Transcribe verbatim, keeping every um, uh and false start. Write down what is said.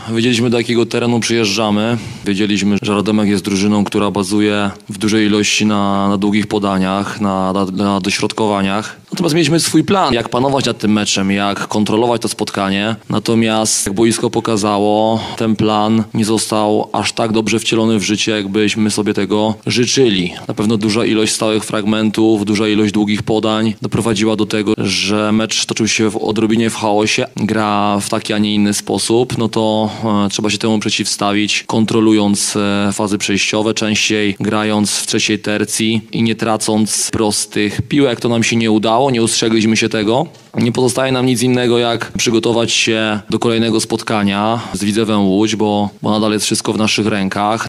wiedzieliśmy, do jakiego terenu przyjeżdżamy. Wiedzieliśmy, że Radomiak jest drużyną, która bazuje w dużej ilości na, na długich podaniach, na, na, na dośrodkowaniach. Natomiast mieliśmy swój plan, jak panować nad tym meczem, jak kontrolować to spotkanie. Natomiast jak boisko pokazało, ten plan nie został aż tak dobrze wcielony w życie, jakbyśmy sobie tego życzyli. Na pewno duża ilość stałych fragmentów, duża ilość długich podań doprowadziła do tego, że mecz toczył się w odrobinie w chaosie. Gra w taki, a nie inny sposób, no to e, trzeba się temu przeciwstawić, kontrolując e, fazy przejściowe, częściej grając w trzeciej tercji i nie tracąc prostych piłek. To nam się nie udało, nie ustrzegliśmy się tego. Nie pozostaje nam nic innego, jak przygotować się do kolejnego spotkania z Widzewem Łódź, bo, bo nadal jest wszystko w naszych rękach.